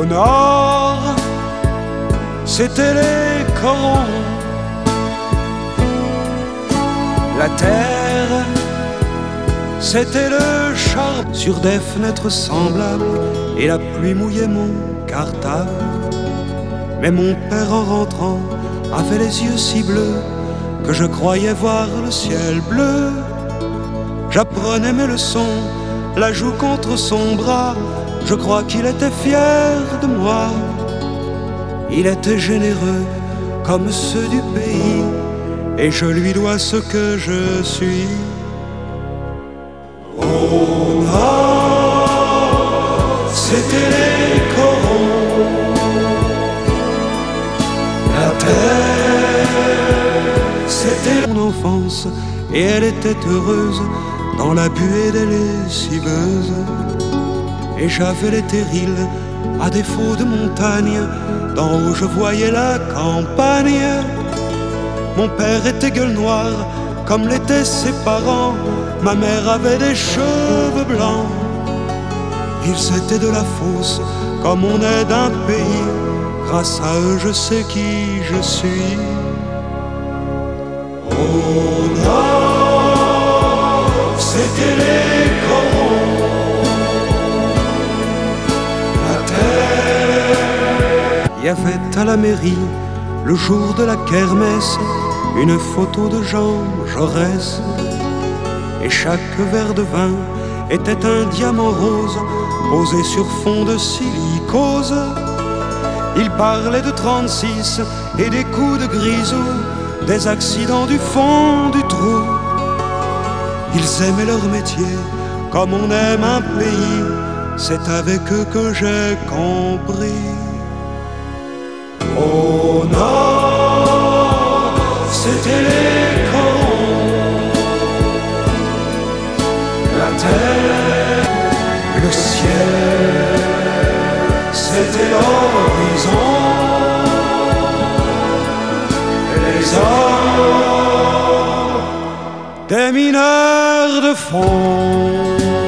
nord, c'était les corons. La terre, c'était le charbon. Sur des fenêtres semblables, et la pluie mouillait mon cartable. Mais mon père en rentrant avait les yeux si bleus que je croyais voir le ciel bleu. J'apprenais mes leçons, la joue contre son bras. Je crois qu'il était fier de moi. Il était généreux comme ceux du pays, et je lui dois ce que je suis. Au nord, c'était les corons. La terre, c'était mon enfance, et elle était heureuse dans la buée des lessiveuses. Et j'avais les terrils, à défaut de montagne, d'en haut je voyais la campagne. Mon père était gueule noire, comme l'étaient ses parents. Ma mère avait des cheveux blancs. Ils étaient de la fosse, comme on est d'un pays. Grâce à eux je sais qui je suis. Au nord, c'était les corons. La terre. Il y avait à la mairie, le jour de la kermesse, une photo de Jean Jaurès. Et chaque verre de vin était un diamant rose posé sur fond de silicose. Il parlait de 36 et des coups de grisou, des accidents du fond du trou. Ils aimaient leur métier comme on aime un pays. C'est avec eux que j'ai compris. Au nord, c'était les corons. La terre, le ciel, c'était l'horizon. Les hommes, des mineurs de fond.